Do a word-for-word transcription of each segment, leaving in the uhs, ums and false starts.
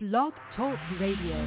Blog Talk Radio.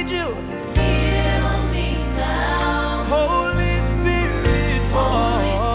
Holy Spirit, fall.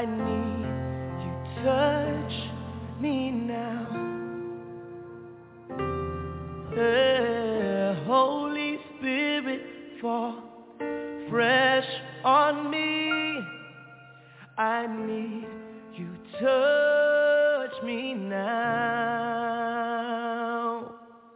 I need you, touch me now. Uh, Holy Spirit, fall fresh on me. I need you, touch me now.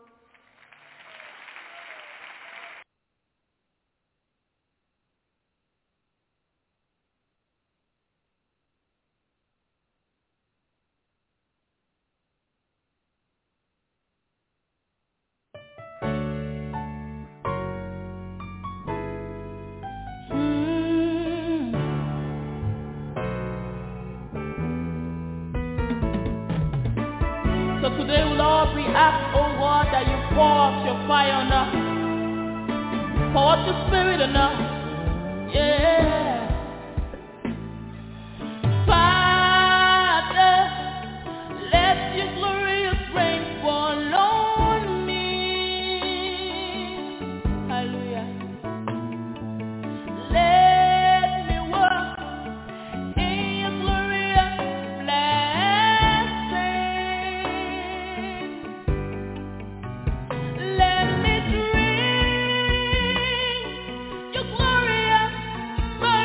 So today, Lord, we ask, oh God, that you pour out your fire on us. Pour out your spirit on us. Yeah. Father, let your glorious rain fall on me. Hallelujah. Let me walk in your glorious blessing. Let me drink your glorious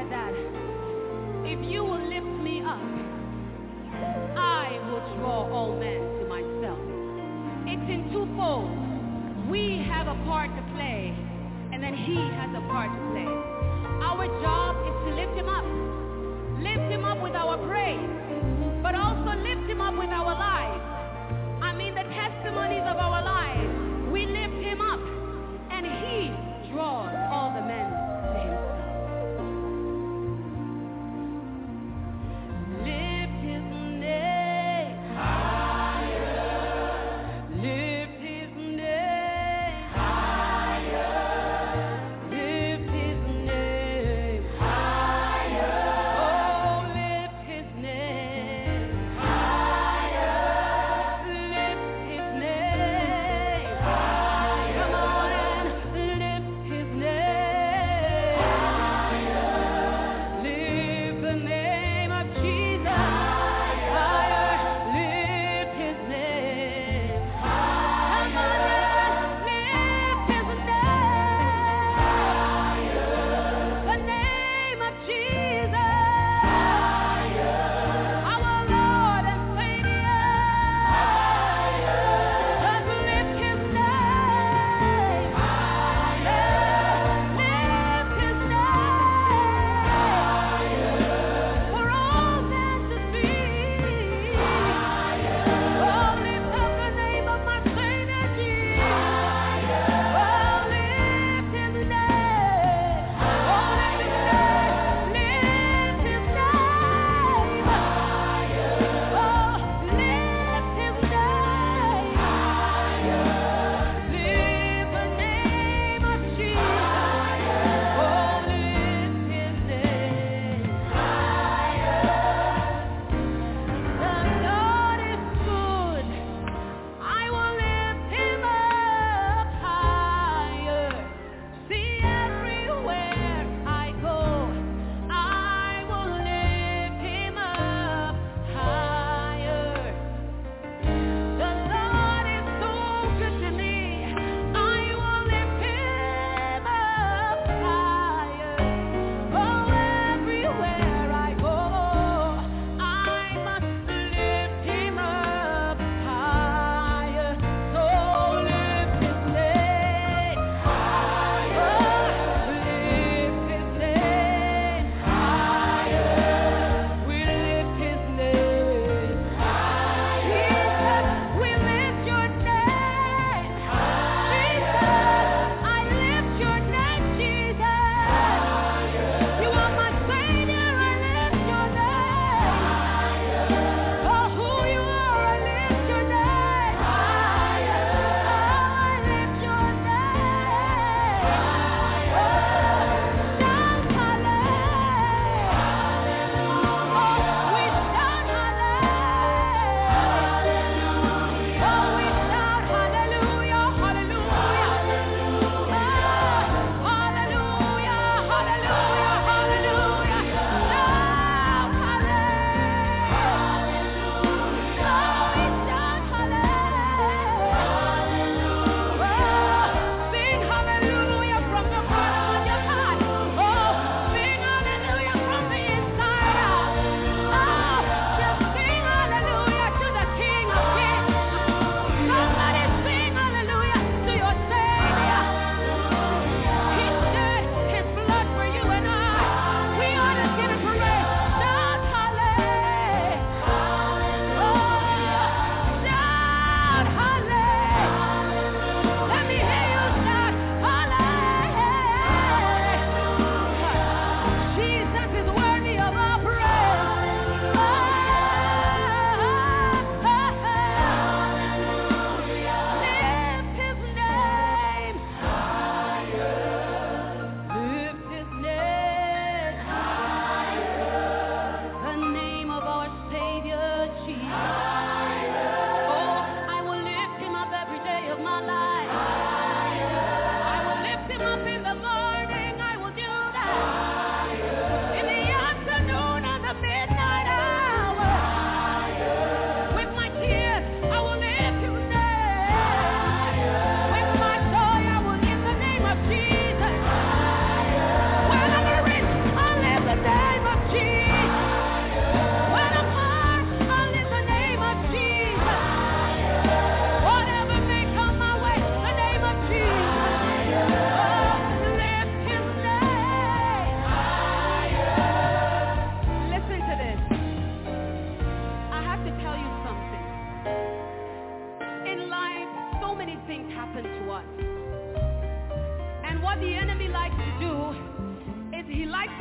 said that if you will lift me up, I will draw all men to myself. It's in twofold. We have a part to play, and then he has a part to play. Our job is to lift him up. Lift him up with our praise, but also lift him up with our lives. I mean the testimonies of our lives. We lift him up, and he draws all the men to himself. Lift his name higher. Lift his name higher. Lift his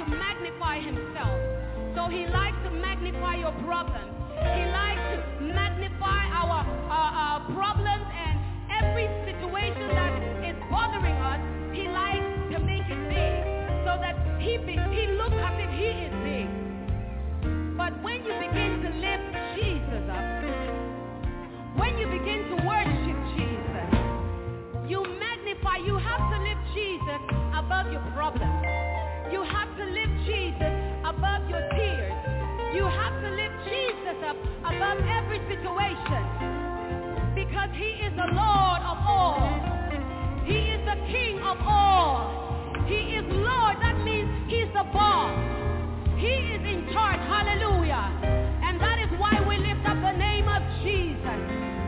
to magnify himself. So he likes to magnify your problems. He likes to magnify our uh, uh, problems and every situation that is bothering us. He likes to make it big so that he, be, he looks as if he is big. But when you begin to lift Jesus up, when you begin to worship Jesus, you magnify, you have to lift Jesus above your problems. You have to lift Jesus above your tears. You have to lift Jesus up above every situation because he is the Lord of all. He is the King of all. He is Lord. That means he's the boss. He is in charge. Hallelujah. And that is why we lift up the name of Jesus.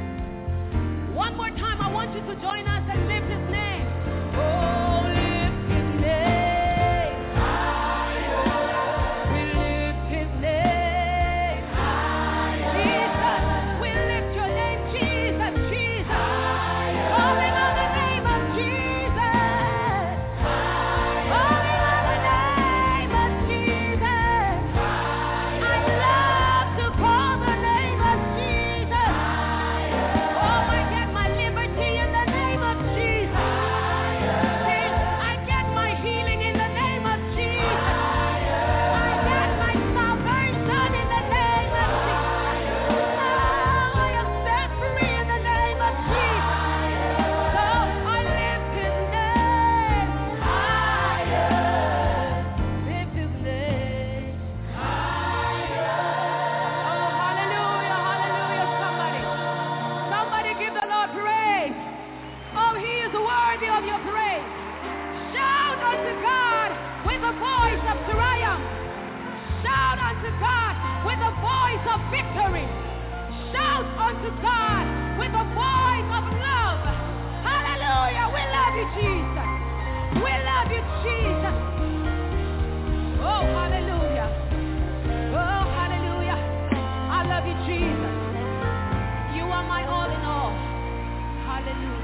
One more time, I want you to join us and lift his name. Oh, lift his name higher. We lift his name higher. Jesus, we lift your name, Jesus, Jesus. Higher. Calling on the name of Jesus. Higher. Calling on the name of Jesus. Higher. I love to call the name of Jesus. Higher. Oh, I get my liberty in the name of Jesus. See, I get my healing in the name of Jesus. I get my salvation in the name of Jesus. Oh, I am set free in the name of Jesus. So I lift his name higher. Lift his name higher. Oh, hallelujah, hallelujah, somebody. Somebody give the Lord praise. Oh, he is worthy of your praise. Shout unto God with the voice of triumph. Shout unto God with the voice of victory. Shout unto God with the voice of love. Hallelujah. We love you, Jesus. We love you, Jesus. Oh, hallelujah. Oh, hallelujah. I love you, Jesus. You are my all in all. Hallelujah.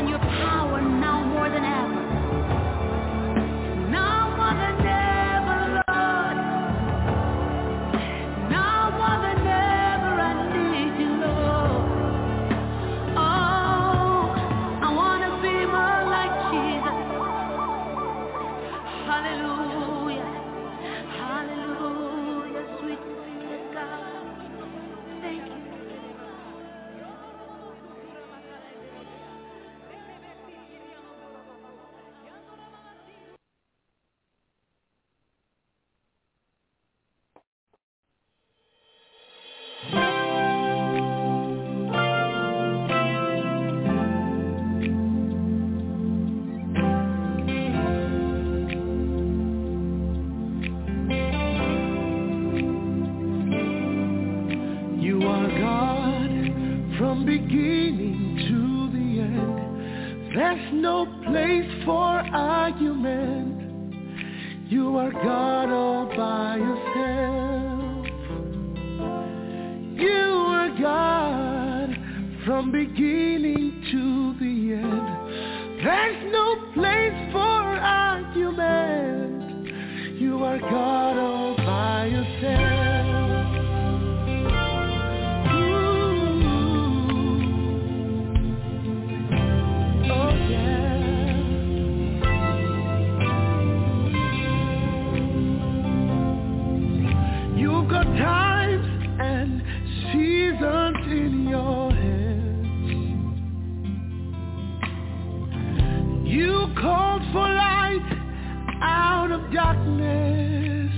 and your power now more than ever. Now more than ever, Lord. Now more than ever, I need you, Lord. Oh, I want to be more like Jesus. Hallelujah. Hallelujah, sweet Spirit God. Thank you. You are God from beginning to the end. There's no place for argument. You are God all by yourself. You are God from beginning to the end. There's no place for argument. You are God all by yourself. You've got times and seasons in your hands. You called for light out of darkness.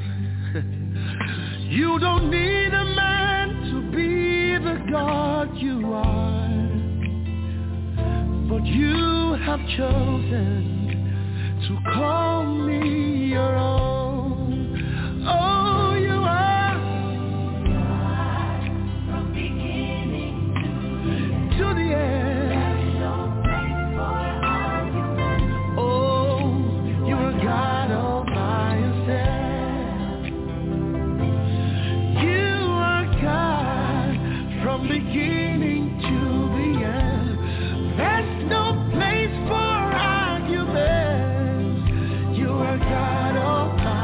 You don't need a man to be the God you are, but you have chosen to call me your own. Oh, you are God from beginning to the end. There's no place for argument. Oh, you are God all by yourself. You are God from beginning to the end. There's no place for argument. You are God all by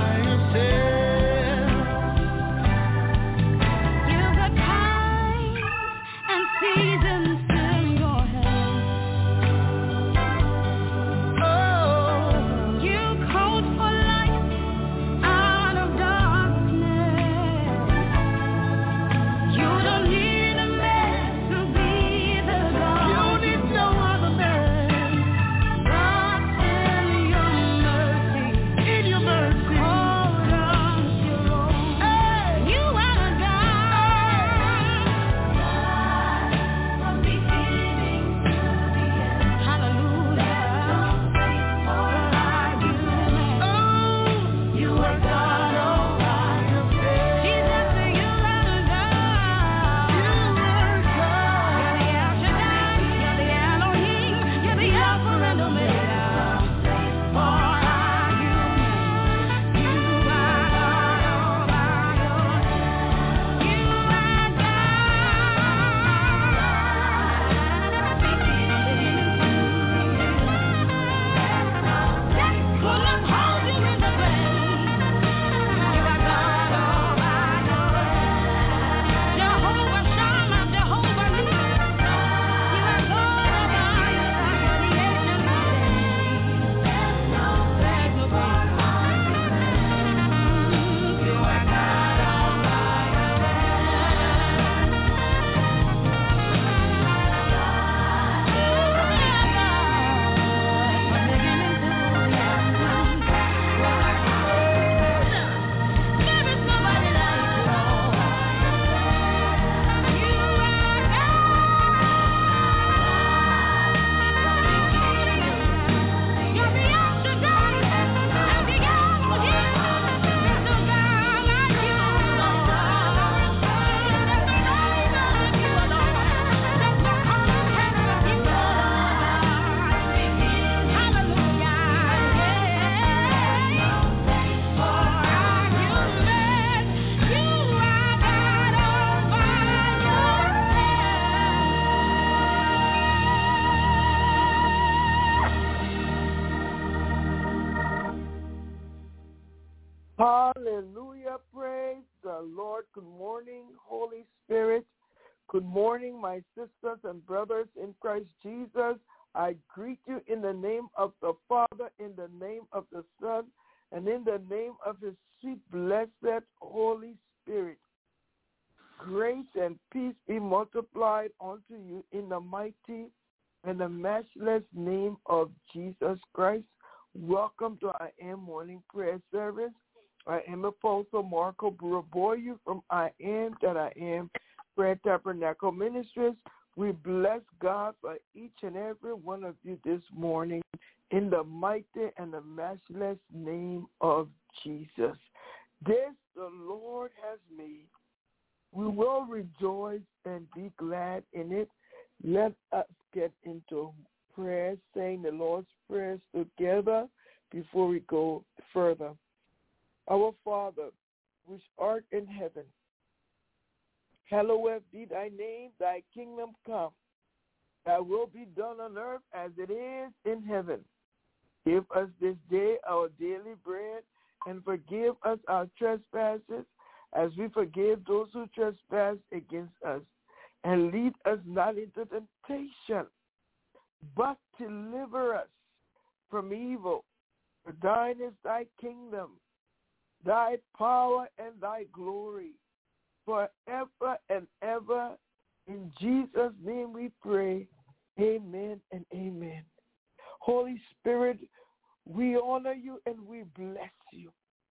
Hallelujah. Praise the Lord. Good morning, Holy Spirit. Good morning, my sisters and brothers in Christ Jesus. I greet you in the name of the Father, in the name of the Son, and in the name of his sweet, blessed Holy Spirit. Grace and peace be multiplied unto you in the mighty and the matchless name of Jesus Christ. Welcome to I Am Morning Prayer Service. I am Apostle Marco Buraboyu from I Am That I Am Prayer Tabernacle Ministries. We bless God for each and every one of you this morning in the mighty and the matchless name of Jesus. This the Lord has made. We will rejoice and be glad in it. Let us get into prayer, saying the Lord's prayers together before we go further. Our Father, which art in heaven, hallowed be thy name, thy kingdom come. Thy will be done on earth as it is in heaven. Give us this day our daily bread, and forgive us our trespasses, as we forgive those who trespass against us. And lead us not into temptation, but deliver us from evil. For thine is thy kingdom, thy power, and thy glory, forever and ever. In Jesus' name we pray. Amen and amen. Holy Spirit, we honor you and we bless you.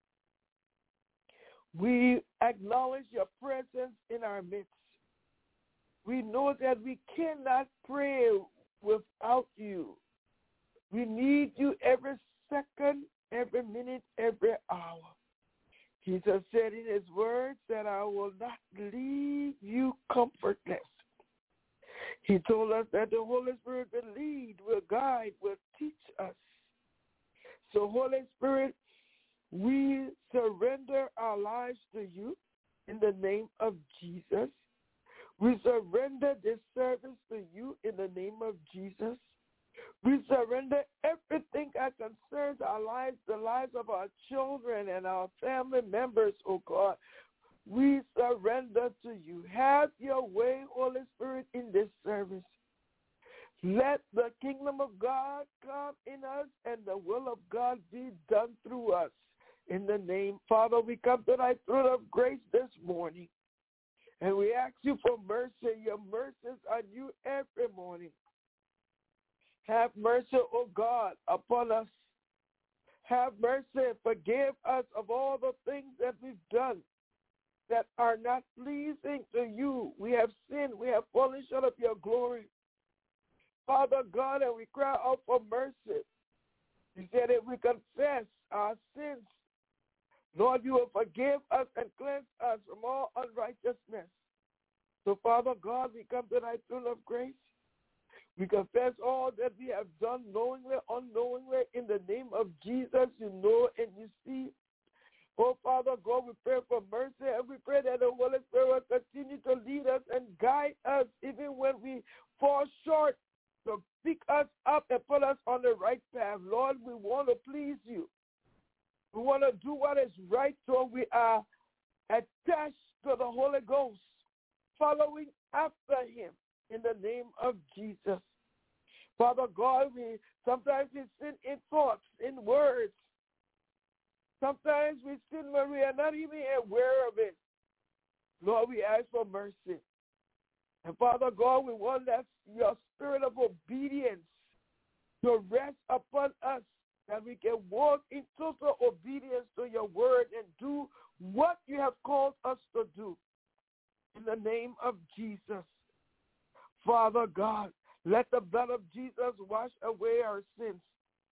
We acknowledge your presence in our midst. We know that we cannot pray without you. We need you every second, every minute, every hour. Jesus said in his words that I will not leave you comfortless. He told us that the Holy Spirit will lead, will guide, will teach us. So Holy Spirit, we surrender our lives to you in the name of Jesus. We surrender this service to you in the name of Jesus. We surrender everything that concerns our lives, the lives of our children and our family members, oh God. We surrender to you. Have your way, Holy Spirit, in this service. Let the kingdom of God come in us and the will of God be done through us. In the name, Father, we come to thy throne of grace this morning. And we ask you for mercy. Your mercies are new every morning. Have mercy, O God, upon us. Have mercy. Forgive us of all the things that we've done that are not pleasing to you. We have sinned. We have fallen short of your glory. Father God, and we cry out for mercy. You said if we confess our sins, Lord, you will forgive us and cleanse us from all unrighteousness. So, Father God, we come to thy throne of grace. We confess all that we have done knowingly, unknowingly, in the name of Jesus. You know and you see. Oh, Father God, we pray for mercy, and we pray that the Holy Spirit will continue to lead us and guide us even when we fall short, to pick us up and put us on the right path. Lord, we want to please you. We want to do what is right, so we are attached to the Holy Ghost, following after him in the name of Jesus. Father God, we sometimes we sin in thoughts, in words. Sometimes we sin when we are not even aware of it. Lord, we ask for mercy. And Father God, we want that your spirit of obedience to rest upon us, that we can walk in total obedience to your word and do what you have called us to do. In the name of Jesus. Father God, let the blood of Jesus wash away our sins.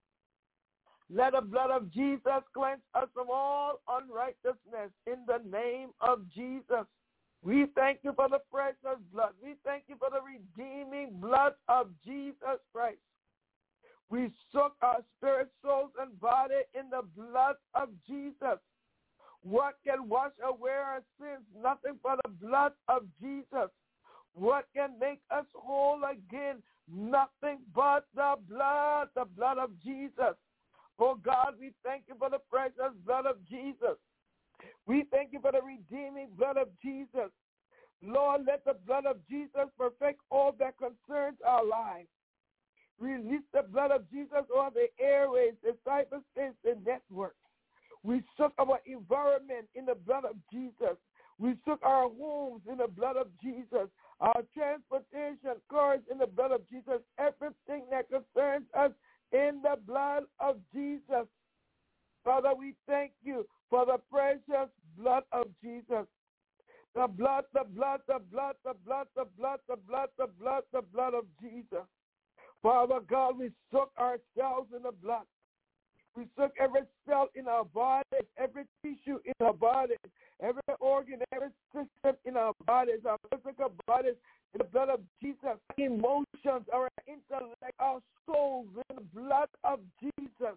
Let the blood of Jesus cleanse us from all unrighteousness in the name of Jesus. We thank you for the precious blood. We thank you for the redeeming blood of Jesus Christ. We soak our spirit, souls, and body in the blood of Jesus. What can wash away our sins? Nothing but the blood of Jesus. What can make us whole again? Nothing but the blood, the blood of Jesus. Oh God, we thank you for the precious blood of Jesus. We thank you for the redeeming blood of Jesus. Lord, let the blood of Jesus perfect all that concerns our lives. Release the blood of Jesus on the airways, the cyberspace, the network. We soak our environment in the blood of Jesus. We soak our homes in the blood of Jesus. Our transportation cars in the blood of Jesus. Everything that concerns us in the blood of Jesus. Father, we thank you for the precious blood of Jesus. The blood, the blood, the blood, the blood, the blood, the blood, the blood, the blood of Jesus. Father God, we soak ourselves in the blood. We soak every cell in our bodies, every tissue in our bodies, every organ, every system in our bodies, our physical bodies, in the blood of Jesus. Emotions, our intellect, our souls, in the blood of Jesus.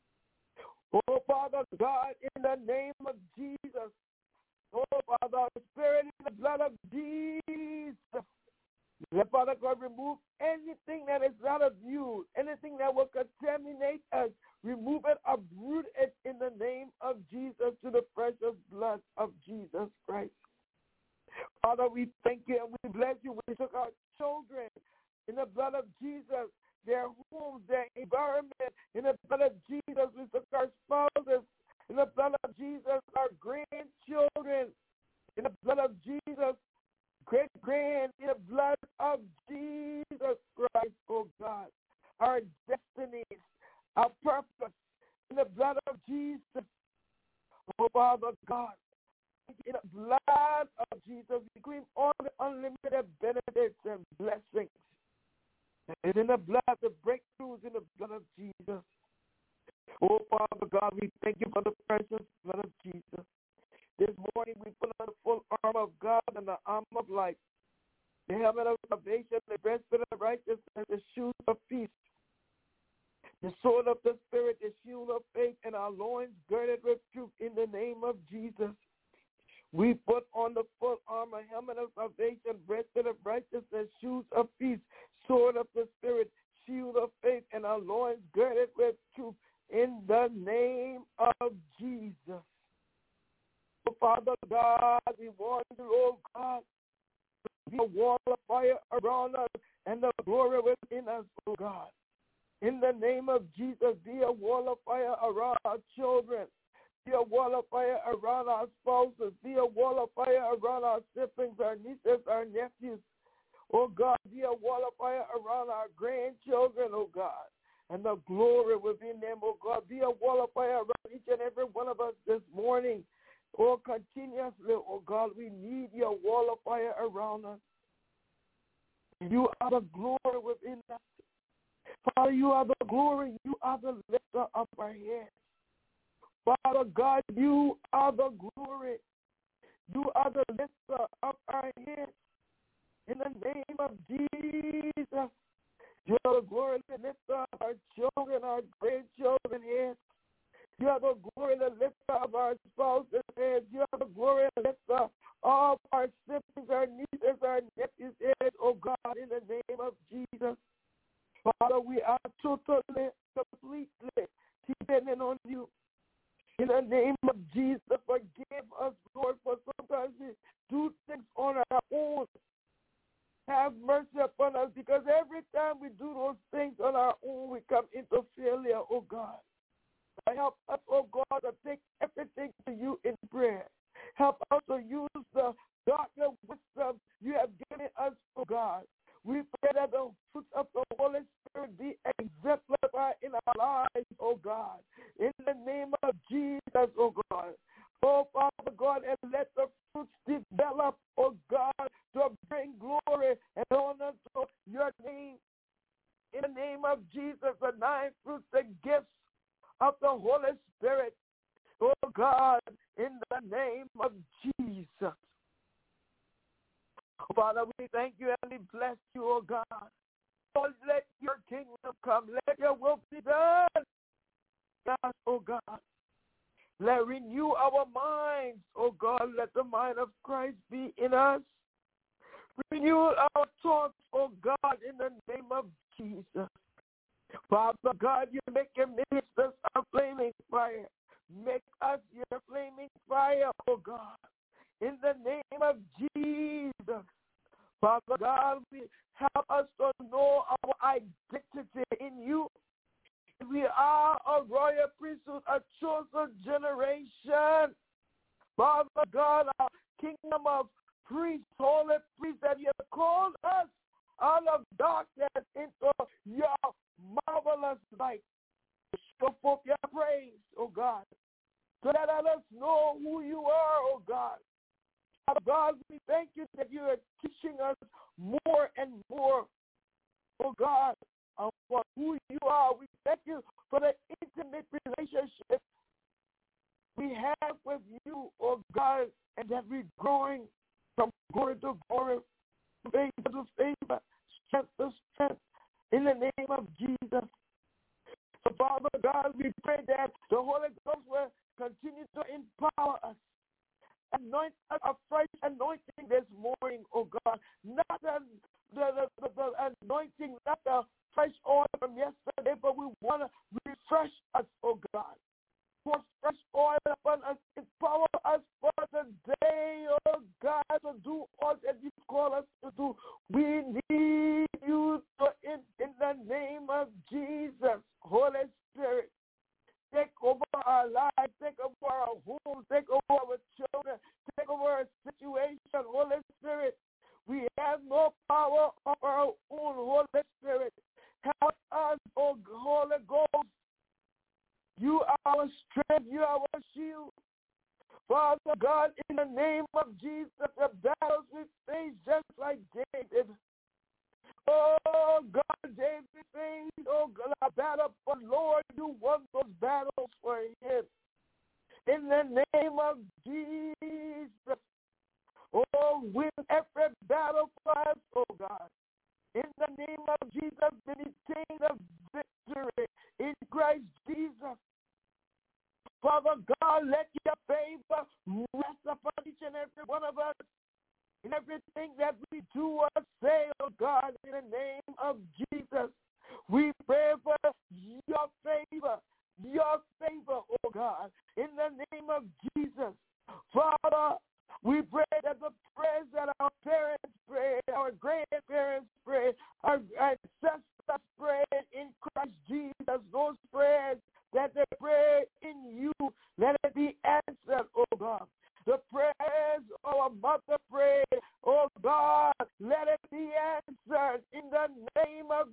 Oh, Father God, in the name of Jesus. Oh, Father, our spirit in the blood of Jesus. Let Father God remove anything that is not of you, anything that will contaminate us. Remove it, uproot it in the name of Jesus to the precious blood of Jesus Christ. Father, we thank you and we bless you. We took our children in the blood of Jesus, their homes, their environment, in the blood of Jesus. We took our spouses in the blood of Jesus, our grandchildren in the blood of Jesus, great grand in the blood of Jesus Christ, oh God. Our destinies, our purpose in the blood of Jesus. Oh, Father God, in the blood of Jesus, we claim all the unlimited benefits and blessings. And in the blood, the breakthroughs in the blood of Jesus. Oh, Father God, we thank you for the precious blood of Jesus. This morning we put on the full armor of God and the armor of light, the helmet of salvation, the breastplate of righteousness, the shoes of peace, the sword of the Spirit, the shield of faith, and our loins girded with truth in the name of Jesus. We put on the full armor, helmet of salvation, breastplate of righteousness, shoes of peace, sword of the Spirit, shield of faith, and our loins girded with truth in the name of Jesus. Oh, Father God, we want you, oh God, to be a wall of fire around us and the glory within us, oh God. In the name of Jesus, be a wall of fire around our children. Be a wall of fire around our spouses. Be a wall of fire around our siblings, our nieces, our nephews. Oh God, be a wall of fire around our grandchildren, oh God. And the glory within them, oh God. Be a wall of fire around each and every one of us this morning. Oh, continuously, oh God, we need your wall of fire around us. You are the glory within us. Father, you are the glory. You are the lifter of our heads. Father God, you are the glory. You are the lifter of our heads. In the name of Jesus, you are the glory, the lifter of our children, our grandchildren heads. You are the glory, the lifter of our spouses heads. You are the glory, the lifter of our siblings, our nieces, our nephews heads, oh God, in the name of Jesus. Father, we are totally, completely dependent on you. In the name of Jesus, forgive us, Lord, for sometimes we do things on our own. Have mercy upon us, because every time we do those things on our own, we come into failure, oh God. Help us, oh God, to take everything to you in prayer. Help us to use the darker wisdom you have given us, oh God. We pray that the fruits of the Holy Spirit be exemplified in our lives, oh God. In the name of Jesus, oh God. Oh, Father God, and let the fruits develop, oh God, to bring glory and honor to your name. In the name of Jesus, the nine fruits and gifts of the Holy Spirit, oh God, in the name of Jesus. Father, we thank you and we bless you, oh God. Oh, let your kingdom come. Let your will be done. Yes, oh God. Let renew our minds, oh God. Let the mind of Christ be in us. Renew our thoughts, oh God, in the name of Jesus. Father God, you make your ministers a flaming fire. Make us your flaming fire. fire, oh God. In the name of Jesus. Father God, we help us to know our identity in you. We are a royal priesthood, a chosen generation. Father God, our kingdom of priests, holy priests, that you have called us out of darkness into your marvelous light. Show forth your praise, oh God. So that let us know who you are, oh God. Our God, we thank you that you are teaching us more and more, oh God, of who you are. We thank you for the intimate relationship we have with you, oh God, and that we're growing from glory to glory, favor to favor, strength to strength, in the name of Jesus. So, Father God, we pray that the Holy Ghost will continue to empower us. Anoint us a fresh anointing this morning, oh God. Not the, the, the, the anointing, not the fresh oil from yesterday, but we want to refresh us, oh God. Pour fresh oil upon us, empower us for the day, oh God, to do all that you call us to do. We need you to, in, in the name of Jesus, Holy Spirit. Take over our lives, take over our homes, take over our children, take over our situation, Holy Spirit. We have no power of our own, Holy Spirit. Help us, oh Holy Ghost. You are our strength, you are our shield. Father God, in the name of Jesus, the battles we face just like David. Oh, God, David faced, oh, God, a battle, but Lord, you won those battles for him. In the name of Jesus, oh, win every battle for us, oh, God. In the name of Jesus, maintain the victory in Christ Jesus. Father God, let your favor rest upon each and every one of us. In everything that we do or say, oh God, in the name of Jesus, we pray for your favor, your favor, oh God, in the name of Jesus. Father, we pray that the prayers that our parents pray, our grandparents pray, our ancestors pray in Christ Jesus, those prayers that they pray in you, let it be answered, oh God. The prayers our mother prayed, oh God, let it be answered in the name of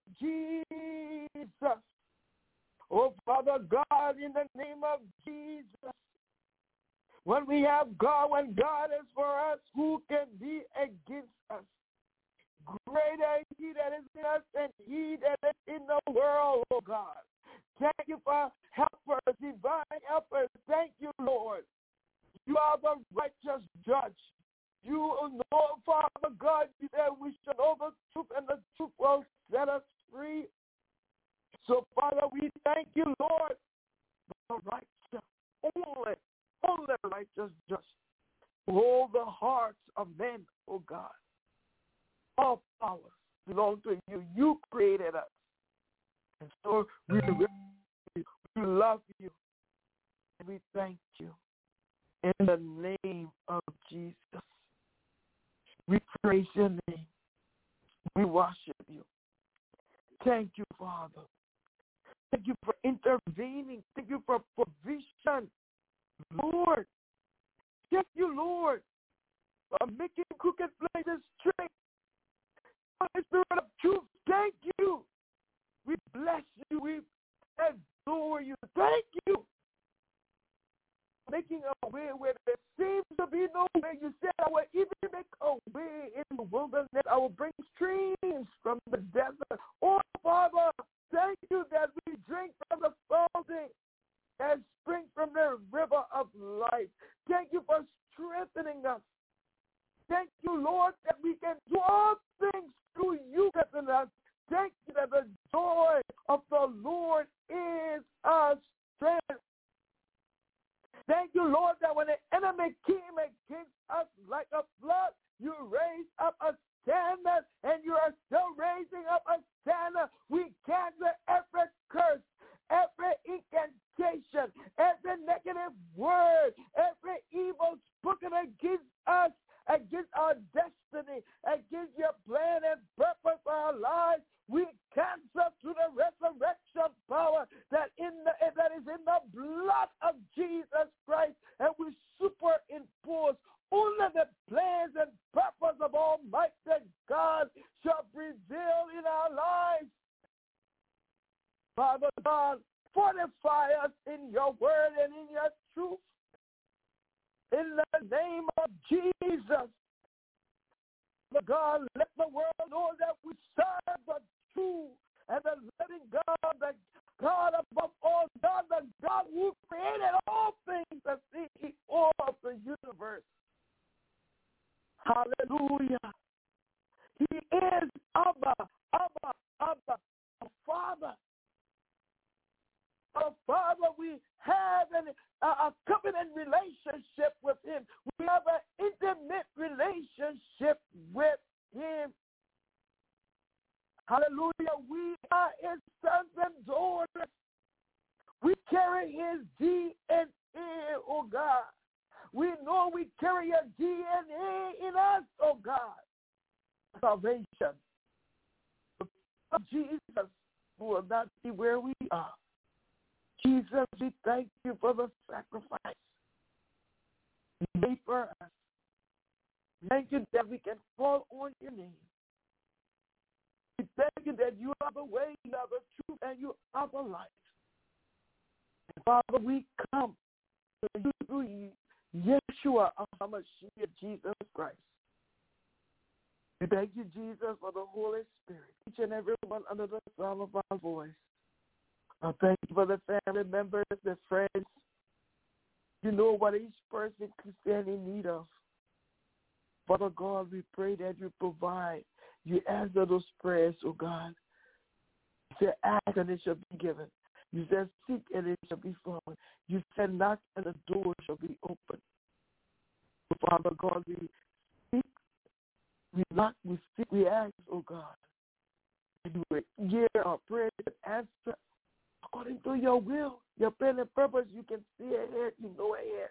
Jesus. Oh Father God, in the name of Jesus. When we have God, when God is for us, who can be against us? Greater is he that is in us than he that is in the world, oh God. Thank you for helpers, divine helpers. Thank you, Lord. You are the righteous judge. You know, Father God, that we should know the truth, and the truth will set us free. So, Father, we thank you, Lord, the righteous, only, only righteous judge. Hold the hearts of men, oh God. All powers belong to you. You created us. And so we, we love you, and we thank you. In the name of Jesus, we praise your name. We worship you. Thank you, Father. Thank you for intervening. Thank you for provision. Lord, thank you, Lord, for making crooked places straight. Holy Spirit of truth, thank you. We bless you. We adore you. Thank you. Making a way where there seems to be no way. You said I will even make a way in the wilderness. I will bring streams from the desert. Oh, Father, thank you that we drink from the fountain and spring from the river of life. Thank you for strengthening us. Thank you, Lord, that we can do all things through you in us. Thank you that the joy of the Lord is our strength. Thank you, Lord, that when the enemy came against us like a flood, you raised up a standard, and you are still raising up a standard. We cancel every curse, every incantation, every negative word, every evil Father God, fortify us in your word and in your truth. In the name of Jesus. Father God, let the world know that we serve the true and the living God, the God above all, God, the God who created all things, the C E O of the universe. Hallelujah. He is Abba, Abba, Abba, a Father. Oh, Father, we have an, a, a covenant relationship with him. We have an intimate relationship with him. Hallelujah. We are his sons and daughters. We carry his D N A, oh God. We know we carry a D N A in us, oh God. Salvation. Jesus will not be where we are. Jesus, we thank you for the sacrifice you made for us. Thank you that we can call on your name. We thank you that you are the way, you are the truth, and you are the life. And Father, we come to you through Yeshua, HaMashiach, Jesus Christ. We thank you, Jesus, for the Holy Spirit, each and every one under the sound of our voice. I thank you for the family members, the friends. You know what each person can stand in need of. Father God, we pray that you provide. You answer those prayers, oh God. You said, ask and it shall be given. You said, seek and it shall be found. You said, knock and the door shall be opened. So Father God, we seek, we knock, we seek, we ask, oh God. And you will hear our prayers and answer according to your will, your plan and purpose. You can see ahead, you know ahead.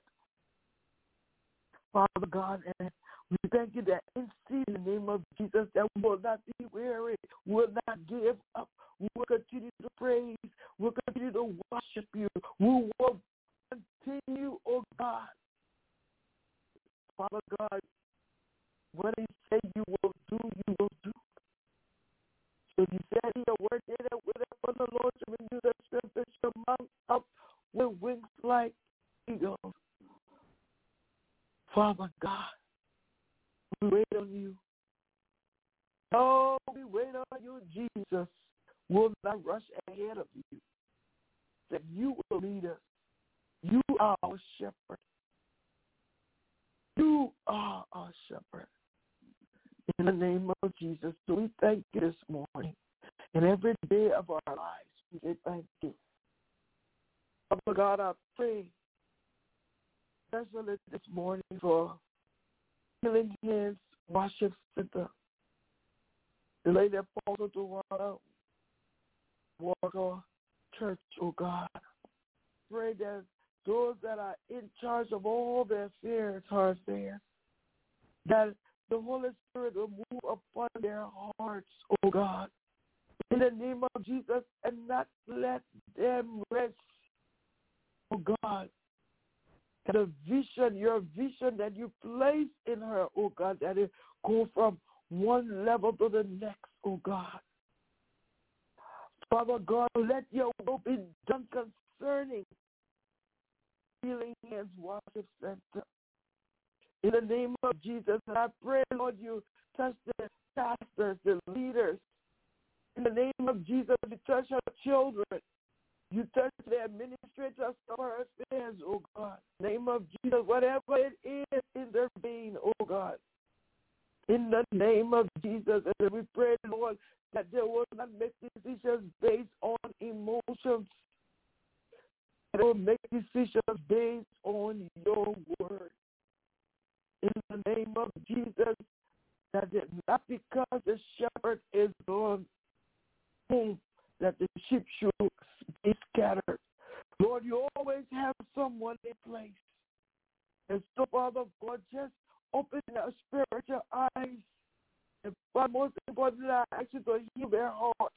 Father God, and we thank you that in the name of Jesus that we will not be weary, we will not give up, we will continue to praise, we will continue to worship you, we will continue, oh God. Father God, what you say you will do, you will do. So you said in your word that with it from the Lord to renew the strength that shall mount up with wings like eagles. Father God, we wait on you. Oh, we wait on you, Jesus. We'll not rush ahead of you. That you will lead us. You are our shepherd. You are our shepherd. In the name of Jesus. So we thank you this morning. And every day of our lives, we say thank you. Father God, I pray especially this morning for Healing Hands Worship Center. The lady Apostle Tawana Walker Church, oh God. Pray that those that are in charge of all their affairs are affairs, that the Holy Spirit will move upon their hearts, oh God, in the name of Jesus, and not let them rest, oh God. The vision, your vision that you place in her, oh God, that it go from one level to the next, oh God. Father God, let your will be done concerning Healing Hands Worship Center. In the name of Jesus, and I pray, Lord, you touch the pastors, the leaders. In the name of Jesus, you touch our children. You touch the administrators of our affairs, oh God. In the name of Jesus, whatever it is in their being, oh God. In the name of Jesus, and we pray, Lord, that they will not make decisions based on emotions. They will make decisions based on your word. In the name of Jesus, that it, not because the shepherd is gone home, that the sheep should be scattered. Lord, you always have someone in place. And so, Father God, just open their spiritual eyes. And but most importantly, I ask you to heal their hearts.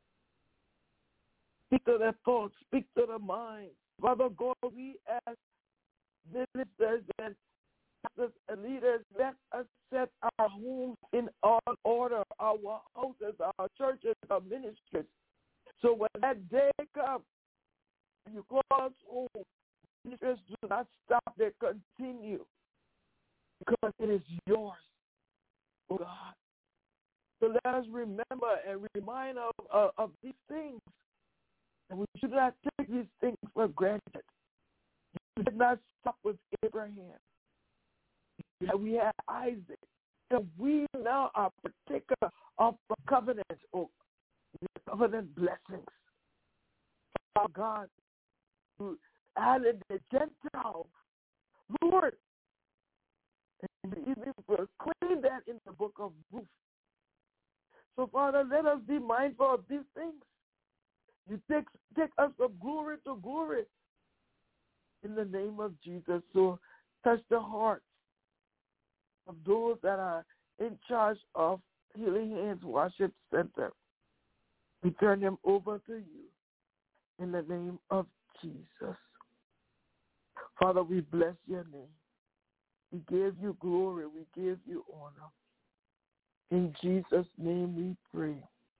Speak to their thoughts. Speak to their minds. Father God, we ask ministers and pastors and leaders, let us set our homes in order, our houses, our churches, our ministries. So when that day comes, and you call us home, ministers do not stop, they continue. Because it is yours, oh God. So let us remember and remind of, of, of these things. And we should not take these things for granted. You did not stop with Abraham. We had Isaac. And we now are partaker of the covenant, oh, the covenant blessings. Our God, who added the Gentiles, Lord, and we even proclaim that in the book of Ruth. So, Father, let us be mindful of these things. You take, take us from glory to glory in the name of Jesus. So touch the hearts of those that are in charge of Healing Hands Worship Center. We turn them over to you in the name of Jesus. Father, we bless your name. We give you glory. We give you honor. In Jesus' name we pray.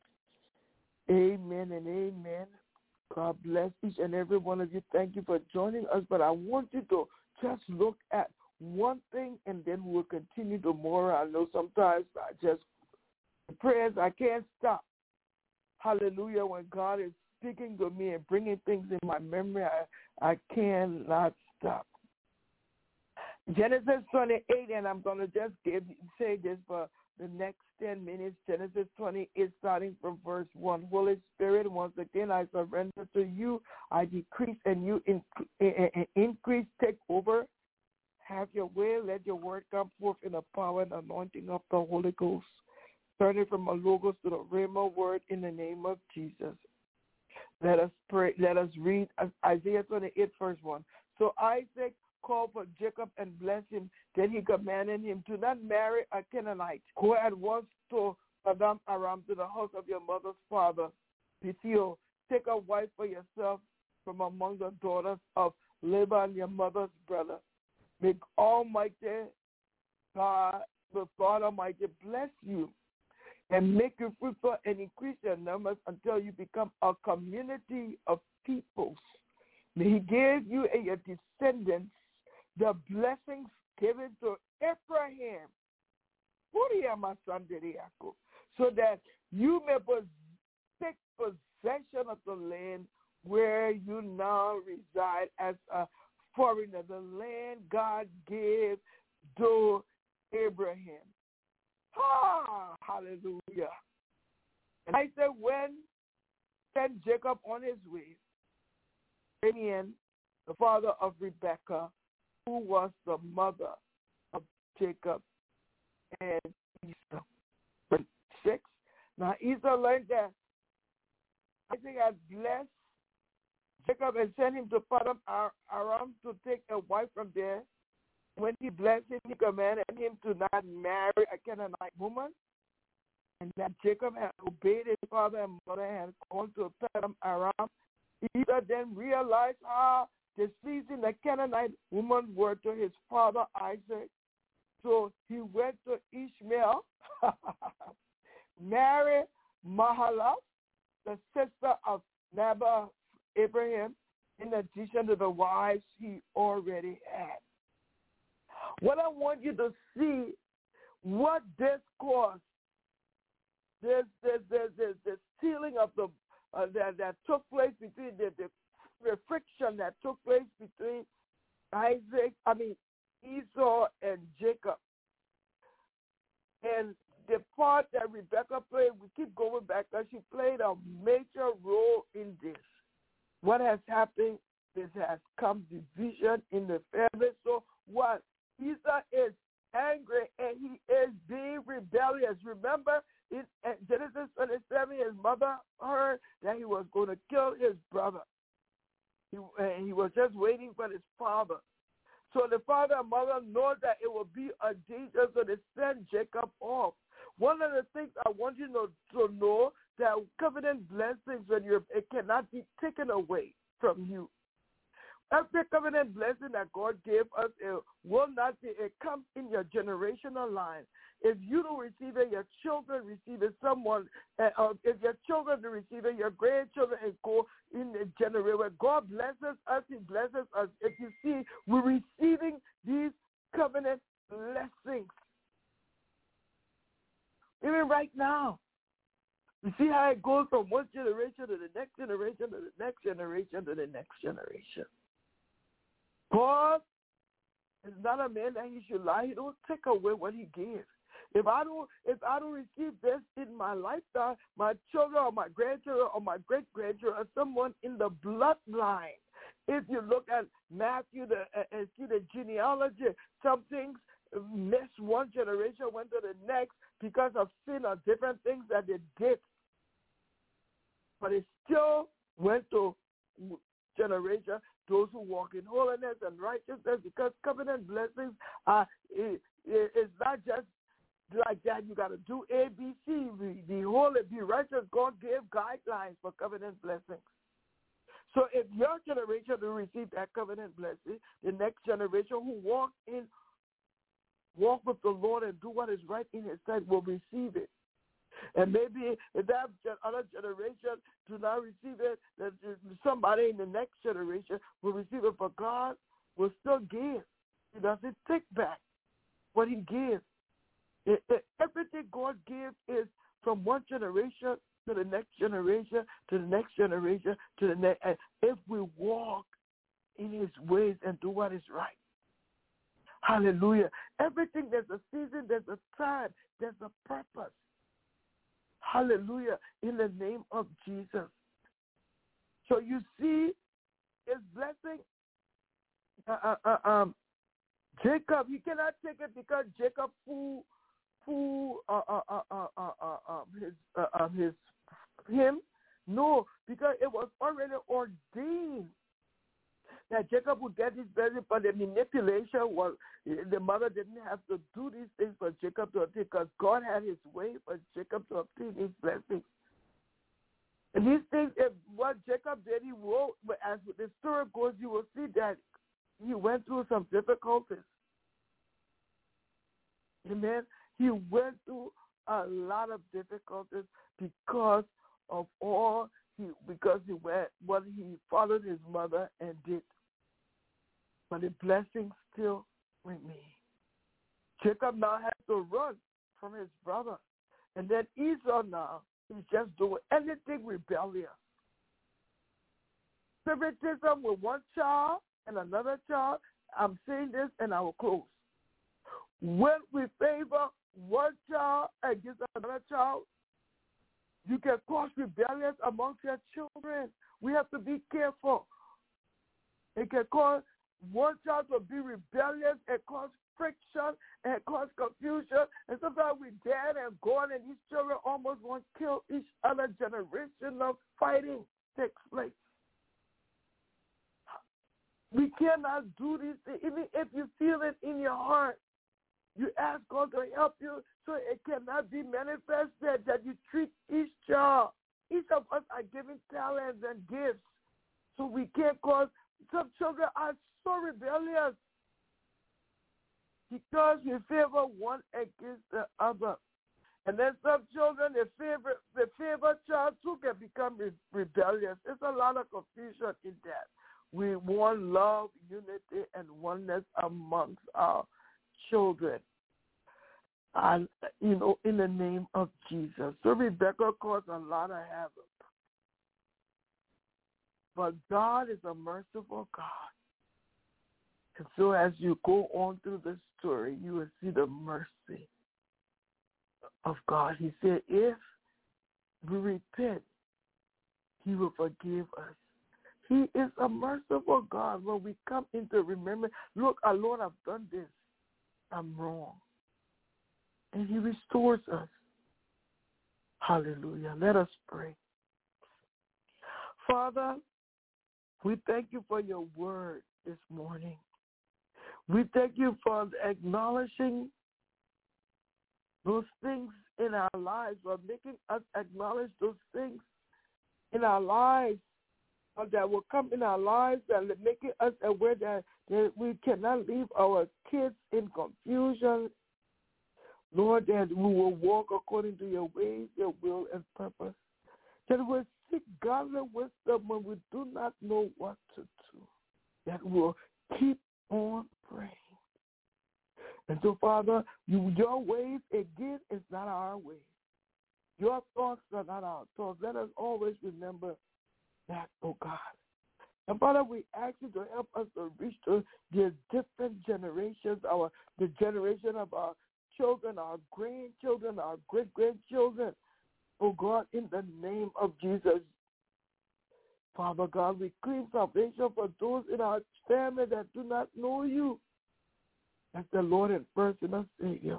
Amen and amen. God bless each and every one of you. Thank you for joining us. But I want you to just look at one thing, and then we'll continue tomorrow. I know sometimes I just, the prayers, I can't stop. Hallelujah. When God is speaking to me and bringing things in my memory, I, I cannot stop. Genesis twenty-eight, and I'm going to just give, say this for the next ten minutes. Genesis twenty-eight, starting from verse one. Holy Spirit, once again, I surrender to you. I decrease and you increase. Take over. Have your way. Let your word come forth in the power and anointing of the Holy Ghost. Turning from a logos to the Rhema word in the name of Jesus. Let us pray. Let us read Isaiah twenty-eight, verse one. So Isaac called for Jacob and blessed him. Then he commanded him, do not marry a Canaanite. Go at once to Padan Aram, to the house of your mother's father, Bethuel. Take a wife for yourself from among the daughters of Laban, your mother's brother. May Almighty God, the God Almighty, bless you and make you fruitful and increase your numbers until you become a community of peoples. May he give you and your descendants the blessings given to Abraham, so that you may take possession of the land where you now reside as a foreigner, the land God gave to Abraham. Ah, hallelujah. And I said, when sent Jacob on his way, Simeon, the father of Rebekah, who was the mother of Jacob and Esau. Verse six. Now Esau learned that Isaac had blessed Jacob and sent him to Padan Aram to take a wife from there. When he blessed him, he commanded him to not marry a Canaanite woman. And that Jacob had obeyed his father and mother and had gone to Padan Aram. Esau then realized how displeasing the Canaanite woman were to his father Isaac. So he went to Ishmael, married Mahalath, the sister of Nabal, Abraham, in addition to the wives he already had. What I want you to see, what this caused, this this this this, this stealing of the uh, that that took place between the, the the friction that took place between Isaac, I mean Esau and Jacob, and the part that Rebekah played, we keep going back because she played a major role in this. What has happened? This has come division in the family. So what? Esau is angry and he is being rebellious. Remember, in Genesis twenty-seven, his mother heard that he was going to kill his brother. He, and he was just waiting for his father. So the father and mother know that it will be a danger, so they send Jacob off. One of the things I want you to, to know, that covenant blessings, when you're, it cannot be taken away from you. Every covenant blessing that God gave us, it will not be, it comes in your generational line. If you don't receive it, your children receive it, someone, uh, uh, if your children don't receive it, your grandchildren, and go in the generation. When God blesses us, he blesses us. If you see, we're receiving these covenant blessings. Even right now, you see how it goes from one generation to the next generation, to the next generation, to the next generation. God is not a man that he should lie. He don't take away what he gives. If I don't, if I don't receive this in my lifetime, my children or my grandchildren or my great-grandchildren or someone in the bloodline, if you look at Matthew the, uh, and see the genealogy, some things missed one generation, went to the next because of sin or different things that they did. But it still went to generation, those who walk in holiness and righteousness, because covenant blessings are, it, it, it's not just like that. You got to do A, B, C, be, be holy, be righteous. God gave guidelines for covenant blessings. So if your generation will receive that covenant blessing, the next generation who walk in, walk with the Lord and do what is right in his sight will receive it. And maybe if that other generation do not receive it, that somebody in the next generation will receive it, but God will still give. He doesn't take back what he gives. It, it, everything God gives is from one generation to the next generation, to the next generation, to the next. And if we walk in his ways and do what is right. Hallelujah. Everything, there's a season, there's a time, there's a purpose. Hallelujah. In the name of Jesus. So you see his blessing. Uh, uh, uh, um, Jacob, he cannot take it because Jacob fool, fool uh, uh, uh, uh, uh, uh, his, uh, uh, his, him. No, because it was already ordained that Jacob would get his blessing, but the manipulation was, the mother didn't have to do these things for Jacob to obtain, because God had his way for Jacob to obtain his blessings. And these things, if what Jacob did, he wrote, but as the story goes, you will see that he went through some difficulties. Amen. He went through a lot of difficulties because of all he, because he went, what he followed his mother and did. But the blessing still remained. Jacob now has to run from his brother. And then Esau now is just doing anything rebellious. Favoritism with one child and another child. I'm saying this and I will close. When we favor one child against another child, you can cause rebellion amongst your children. We have to be careful. It can cause one child to be rebellious and cause friction and cause confusion. And sometimes we're dead and gone, and these children almost want to kill each other. Generation of fighting takes place. We cannot do these things. Even if you feel it in your heart, you ask God to help you so it cannot be manifested, that you treat each child. Each of us are given talents and gifts. So we can't cause, some children are so rebellious because we favor one against the other. And then some children, the favorite, the favorite child too can become re- rebellious. There's a lot of confusion in that. We want love, unity, and oneness amongst our children. And, you know, in the name of Jesus. So Rebecca caused a lot of havoc. But God is a merciful God. And so as you go on through the story, you will see the mercy of God. He said, if we repent, he will forgive us. He is a merciful God. When we come into remembrance, look, our Lord, I've done this. I'm wrong. And he restores us. Hallelujah. Let us pray. Father, we thank you for your word this morning. We thank you for acknowledging those things in our lives, for making us acknowledge those things in our lives that will come in our lives and making us aware that, that we cannot leave our kids in confusion. Lord, that we will walk according to your ways, your will, and purpose. That we'll seek godly wisdom when we do not know what to do. That we'll keep on praying. And so, Father, you, your ways, again, is not our ways. Your thoughts are not our thoughts. Let us always remember that, oh God. And Father, we ask you to help us to reach to the different generations, our the generation of our children, our grandchildren, our great-grandchildren, oh God, in the name of Jesus. Father God, we claim salvation for those in our family that do not know you as the Lord and personal Savior.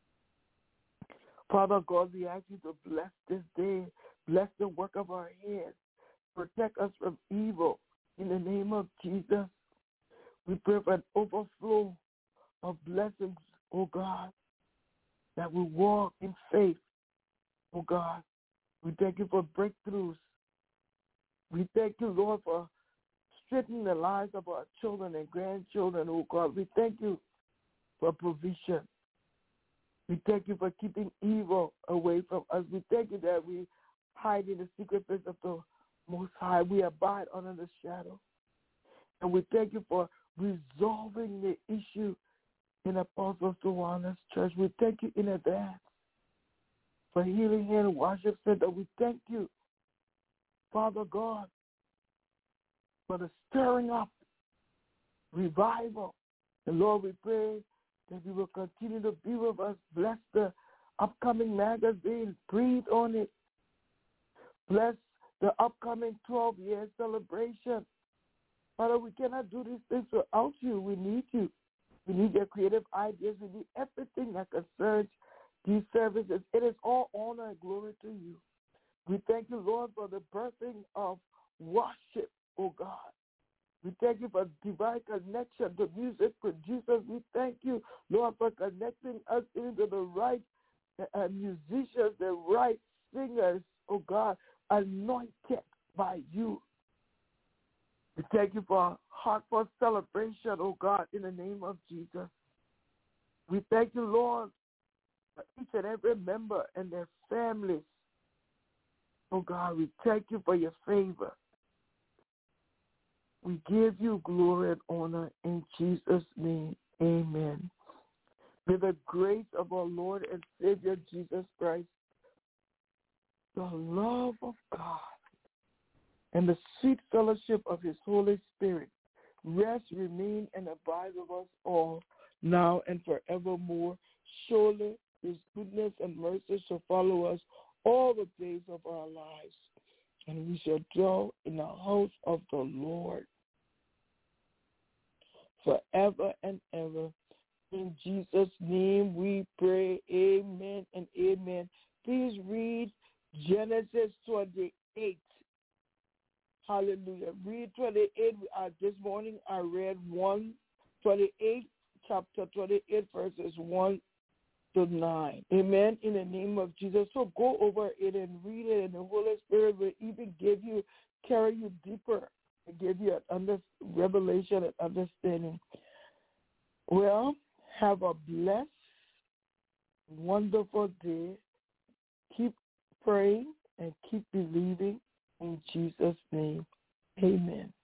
Father God, we ask you to bless this day, bless the work of our hands, protect us from evil in the name of Jesus. We pray for an overflow of blessings, oh God, that we walk in faith, oh God. We thank you for breakthroughs. We thank you, Lord, for strengthening the lives of our children and grandchildren, oh God. We thank you for provision. We thank you for keeping evil away from us. We thank you that we hide in the secret place of the Most High. We abide under the shadow. And we thank you for resolving the issue in Apostle Tawana's church. We thank you in advance for Healing Hand Worship Center. We thank you, Father God, for the stirring up, revival. And Lord, we pray that you will continue to be with us. Bless the upcoming magazine. Breathe on it. Bless the upcoming twelve-year celebration. Father, we cannot do these things without you. We need you. We need your creative ideas. We need everything that concerns these services. It is all honor and glory to you. We thank you, Lord, for the birthing of worship, oh God. We thank you for divine connection to music producers. We thank you, Lord, for connecting us into the right uh, musicians, the right singers, oh God, anointed by you. We thank you for a heartfelt celebration, oh God, in the name of Jesus. We thank you, Lord, for each and every member and their families. Oh God, we thank you for your favor. We give you glory and honor in Jesus' name. Amen. May the grace of our Lord and Savior Jesus Christ, the love of God, and the sweet fellowship of his Holy Spirit rest, remain, and abide with us all, now and forevermore. Surely his goodness and mercy shall follow us all the days of our lives, and we shall dwell in the house of the Lord forever and ever. In Jesus' name we pray. Amen and amen. Please read Genesis twenty-eight. Hallelujah. Read twenty-eight. Uh, this morning I read one twenty-eight, chapter twenty-eight, verses one to nine. Amen. In the name of Jesus. So go over it and read it, and the Holy Spirit will even give you, carry you deeper, and give you an under, revelation and understanding. Well, have a blessed, wonderful day. Keep praying and keep believing in Jesus' name. Amen.